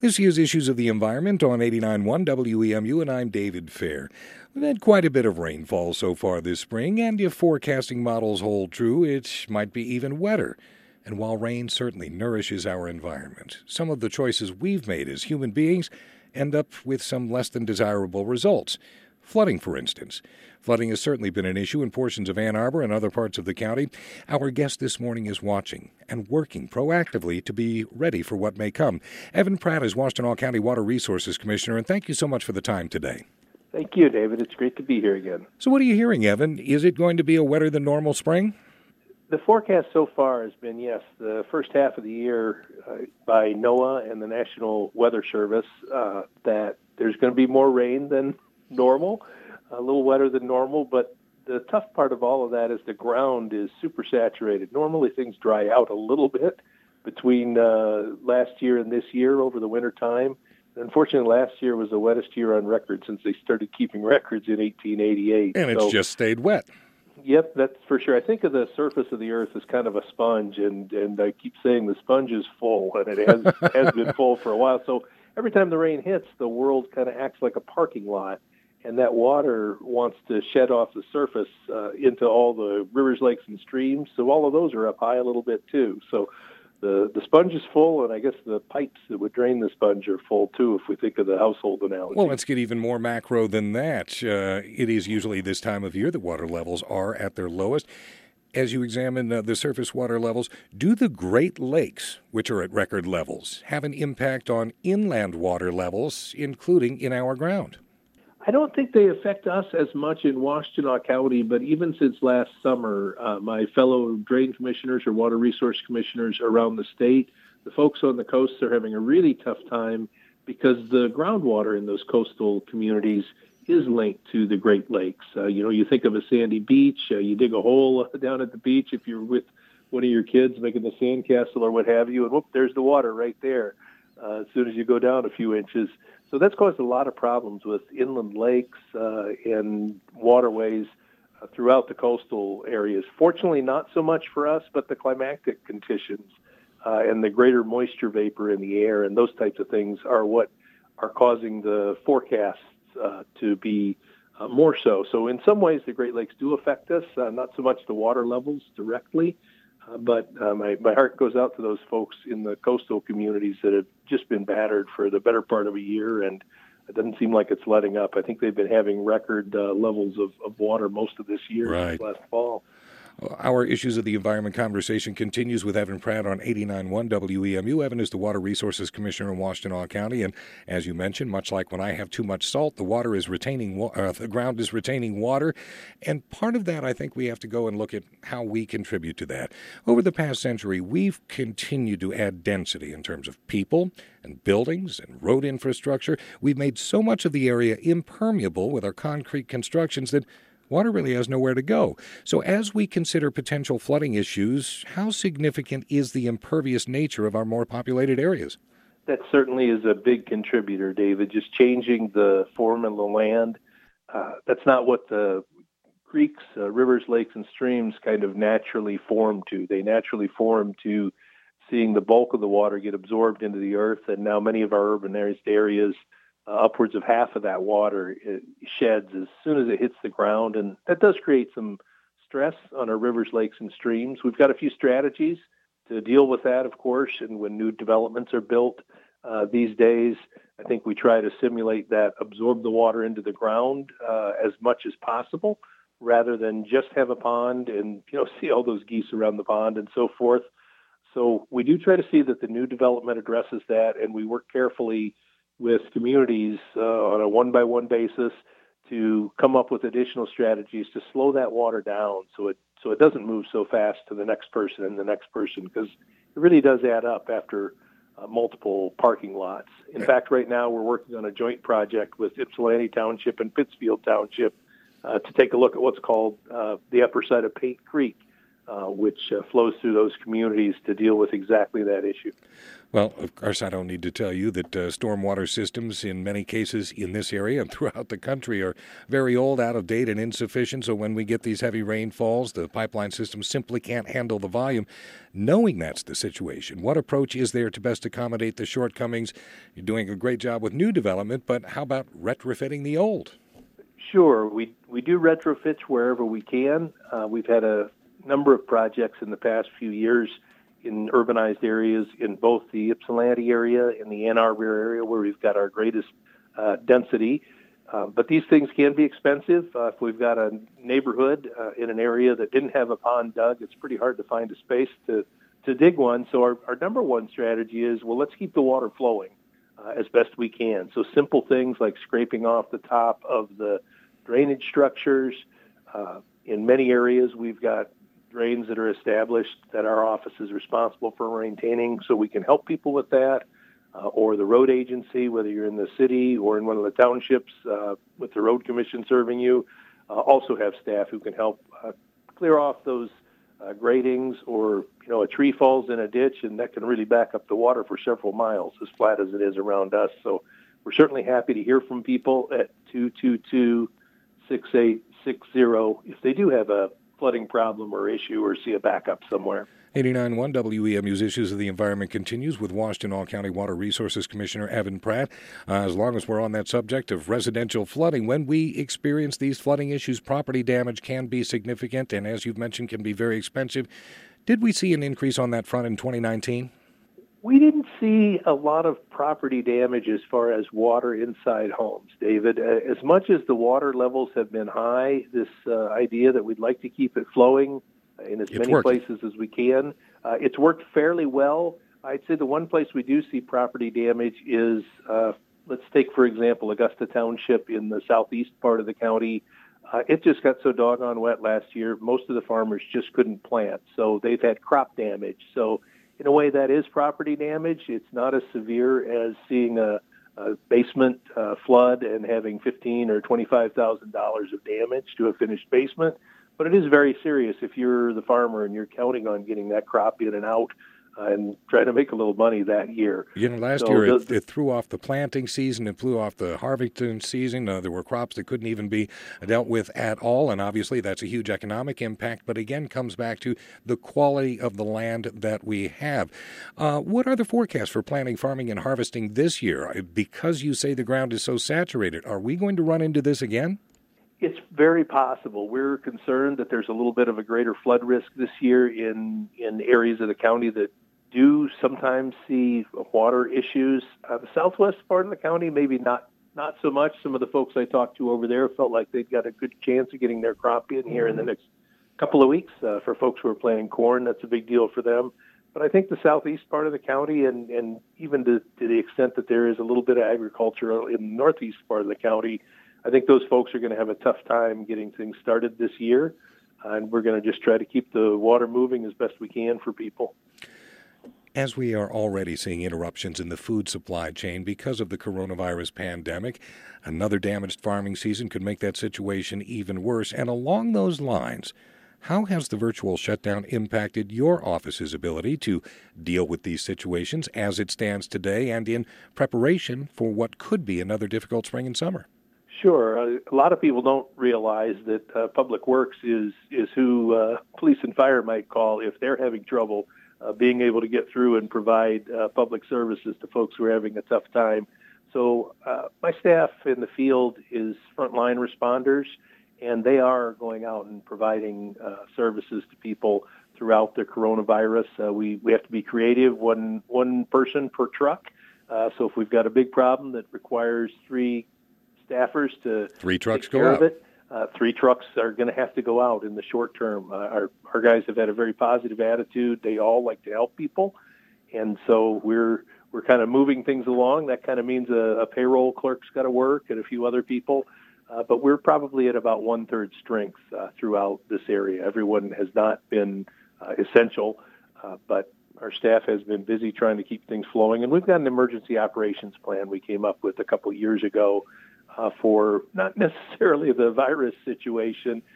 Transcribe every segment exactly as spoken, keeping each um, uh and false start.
This year's Issues of the Environment on eighty-nine point one W E M U, and I'm David Fair. We've had quite a bit of rainfall so far this spring, and if forecasting models hold true, it might be even wetter. And while rain certainly nourishes our environment, some of the choices we've made as human beings end up with some less than desirable results. Flooding, for instance. Flooding has certainly been an issue in portions of Ann Arbor and other parts of the county. Our guest this morning is watching and working proactively to be ready for what may come. Evan Pratt is Washtenaw County Water Resources Commissioner, and thank you so much for the time today. Thank you, David. It's great to be here again. So what are you hearing, Evan? Is it going to be a wetter than normal spring? The forecast so far has been, yes, the first half of the year uh, by NOAA and the National Weather Service, uh, that there's going to be more rain than normal, a little wetter than normal, but the tough part of all of that is the ground is super saturated. Normally things dry out a little bit between uh, last year and this year over the winter time. Unfortunately, last year was the wettest year on record since they started keeping records in eighteen eighty-eight. And it's so, just stayed wet. Yep, that's for sure. I think of the surface of the earth as kind of a sponge, and, and I keep saying the sponge is full, and it has, has been full for a while. So every time the rain hits, the world kind of acts like a parking lot. And that water wants to shed off the surface uh, into all the rivers, lakes, and streams. So all of those are up high a little bit, too. So the, the sponge is full, and I guess the pipes that would drain the sponge are full, too, if we think of the household analogy. Well, let's get even more macro than that. Uh, it is usually this time of year that water levels are at their lowest. As you examine uh, the surface water levels, do the Great Lakes, which are at record levels, have an impact on inland water levels, including in our ground? I don't think they affect us as much in Washtenaw County, but even since last summer, uh, my fellow drain commissioners or water resource commissioners around the state, the folks on the coasts are having a really tough time because the groundwater in those coastal communities is linked to the Great Lakes. Uh, you know, you think of a sandy beach, uh, you dig a hole down at the beach if you're with one of your kids making the sandcastle or what have you, and whoop, there's the water right there uh, as soon as you go down a few inches. So that's caused a lot of problems with inland lakes uh, and waterways uh, throughout the coastal areas. Fortunately, not so much for us, but the climatic conditions uh, and the greater moisture vapor in the air and those types of things are what are causing the forecasts uh, to be uh, more so. So in some ways, the Great Lakes do affect us, uh, not so much the water levels directly, Uh, but uh, my, my heart goes out to those folks in the coastal communities that have just been battered for the better part of a year, and it doesn't seem like it's letting up. I think they've been having record uh, levels of, of water most of this year, right. Last fall. Our Issues of the Environment conversation continues with Evan Pratt on eighty-nine point one W E M U. Evan is the Water Resources Commissioner in Washtenaw County, and as you mentioned, much like when I have too much salt, the water is retaining, uh, the ground is retaining water, and part of that, I think we have to go and look at how we contribute to that. Over the past century, we've continued to add density in terms of people and buildings and road infrastructure. We've made so much of the area impermeable with our concrete constructions that water really has nowhere to go. So as we consider potential flooding issues, how significant is the impervious nature of our more populated areas? That certainly is a big contributor, David, just changing the form of the land. Uh, that's not what the creeks, uh, rivers, lakes, and streams kind of naturally form to. They naturally form to seeing the bulk of the water get absorbed into the earth, and now many of our urbanized areas, Uh, upwards of half of that water it sheds as soon as it hits the ground, and that does create some stress on our rivers, lakes, and streams. We've got a few strategies to deal with that, of course, and when new developments are built uh, these days, I think we try to simulate that, absorb the water into the ground uh, as much as possible, rather than just have a pond and, you know, see all those geese around the pond and so forth. So we do try to see that the new development addresses that, and we work carefully with communities uh, on a one-by-one basis to come up with additional strategies to slow that water down so it so it doesn't move so fast to the next person and the next person, because it really does add up after uh, multiple parking lots. In fact, right now we're working on a joint project with Ypsilanti Township and Pittsfield Township uh, to take a look at what's called uh, the upper side of Paint Creek, uh, which uh, flows through those communities to deal with exactly that issue. Well, of course, I don't need to tell you that uh, stormwater systems in many cases in this area and throughout the country are very old, out of date, and insufficient. So when we get these heavy rainfalls, the pipeline system simply can't handle the volume. Knowing that's the situation, what approach is there to best accommodate the shortcomings? You're doing a great job with new development, but how about retrofitting the old? Sure. We, we do retrofits wherever we can. Uh, we've had a number of projects in the past few years in urbanized areas in both the Ypsilanti area and the Ann Arbor area where we've got our greatest uh, density. Uh, but these things can be expensive. Uh, if we've got a neighborhood uh, in an area that didn't have a pond dug, it's pretty hard to find a space to, to dig one. So our, our number one strategy is, well, let's keep the water flowing uh, as best we can. So simple things like scraping off the top of the drainage structures. Uh, in many areas, we've got drains that are established that our office is responsible for maintaining, so we can help people with that, uh, or the road agency, whether you're in the city or in one of the townships uh, with the road commission serving you, uh, also have staff who can help uh, clear off those uh, gratings, or you know, a tree falls in a ditch and that can really back up the water for several miles, as flat as it is around us. So we're certainly happy to hear from people at two two two, six eight six zero if they do have a flooding problem or issue or see a backup somewhere. eighty-nine point one W E M U's Issues of the Environment continues with Washtenaw County Water Resources Commissioner Evan Pratt. Uh, as long as we're on that subject of residential flooding, when we experience these flooding issues, property damage can be significant and, as you've mentioned, can be very expensive. Did we see an increase on that front in twenty nineteen? We didn't see a lot of property damage as far as water inside homes, David. As much as the water levels have been high, this uh, idea that we'd like to keep it flowing in as it's many worked. places as we can, uh, it's worked fairly well. I'd say the one place we do see property damage is, uh, let's take, for example, Augusta Township in the southeast part of the county. Uh, it just got so doggone wet last year, most of the farmers just couldn't plant. So they've had crop damage. So in a way, that is property damage. It's not as severe as seeing a, a basement uh, flood and having fifteen thousand dollars or twenty-five thousand dollars of damage to a finished basement. But it is very serious if you're the farmer and you're counting on getting that crop in and out uh, and trying to make a little money that year. You know, last so year the, it, it threw off the planting season, it threw off the harvesting season. Uh, there were crops that couldn't even be dealt with at all, and obviously that's a huge economic impact, but again comes back to the quality of the land that we have. Uh, what are the forecasts for planting, farming, and harvesting this year? Because you say the ground is so saturated, are we going to run into this again? It's very possible. We're concerned that there's a little bit of a greater flood risk this year in, in areas of the county that do sometimes see water issues. Uh, the southwest part of the county, maybe not not so much. Some of the folks I talked to over there felt like they'd got a good chance of getting their crop in here in the next couple of weeks. Uh, for folks who are planting corn, that's a big deal for them. But I think the southeast part of the county, and, and even to, to the extent that there is a little bit of agriculture in the northeast part of the county, I think those folks are going to have a tough time getting things started this year. Uh, and we're going to just try to keep the water moving as best we can for people. As we are already seeing interruptions in the food supply chain because of the coronavirus pandemic, another damaged farming season could make that situation even worse. And along those lines, how has the virtual shutdown impacted your office's ability to deal with these situations as it stands today and in preparation for what could be another difficult spring and summer? Sure. Uh, a lot of people don't realize that uh, Public Works is, is who uh, police and fire might call if they're having trouble Uh, being able to get through and provide uh, public services to folks who are having a tough time. So uh, my staff in the field is frontline responders, and they are going out and providing uh, services to people throughout the coronavirus. Uh, we, we have to be creative, one, one person per truck. Uh, so if we've got a big problem that requires three staffers to three trucks take care go of out. it, Uh, three trucks are going to have to go out in the short term. Uh, our, our guys have had a very positive attitude. They all like to help people. And so we're we're kind of moving things along. That kind of means a, a payroll clerk's got to work and a few other people. Uh, but we're probably at about one-third strength uh, throughout this area. Everyone has not been uh, essential, uh, but our staff has been busy trying to keep things flowing. And we've got an emergency operations plan we came up with a couple years ago Uh, for not necessarily the virus situation,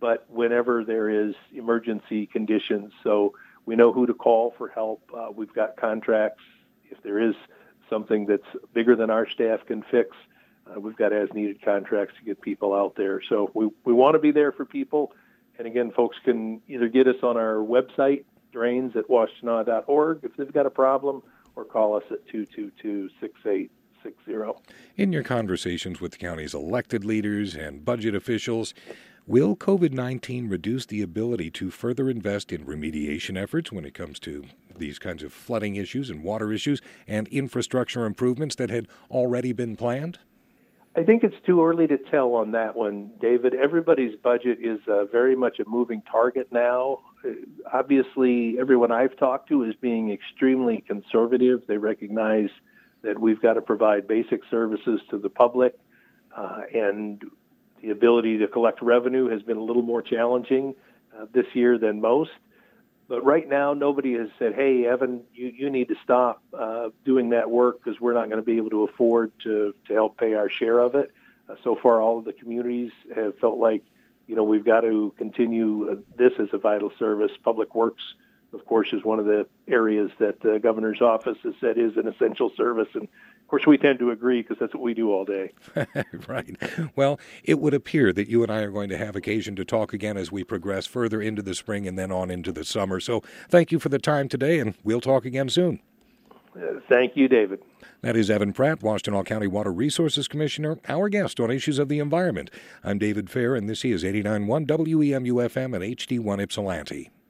but whenever there is emergency conditions. So we know who to call for help. Uh, we've got contracts. If there is something that's bigger than our staff can fix, uh, we've got as-needed contracts to get people out there. So we, we want to be there for people. And again, folks can either get us on our website, drains at washtenaw dot org, if they've got a problem, or call us at two two two, six eight six zero. In your conversations with the county's elected leaders and budget officials, will COVID nineteen reduce the ability to further invest in remediation efforts when it comes to these kinds of flooding issues and water issues and infrastructure improvements that had already been planned? I think it's too early to tell on that one, David. Everybody's budget is uh, very much a moving target now. Uh, obviously, everyone I've talked to is being extremely conservative. They recognize that we've got to provide basic services to the public, uh, and the ability to collect revenue has been a little more challenging uh, this year than most. But right now, nobody has said, hey, Evan, you, you need to stop uh, doing that work because we're not going to be able to afford to, to help pay our share of it. Uh, so far, all of the communities have felt like, you know, we've got to continue uh, this as a vital service. Public Works, of course, is one of the areas that the governor's office has said is an essential service. And of course, we tend to agree because that's what we do all day. Right. Well, it would appear that you and I are going to have occasion to talk again as we progress further into the spring and then on into the summer. So thank you for the time today, and we'll talk again soon. Uh, thank you, David. That is Evan Pratt, Washtenaw County Water Resources Commissioner, our guest on Issues of the Environment. I'm David Fair, and this is eighty-nine point one W E M U F M and H D one Ypsilanti.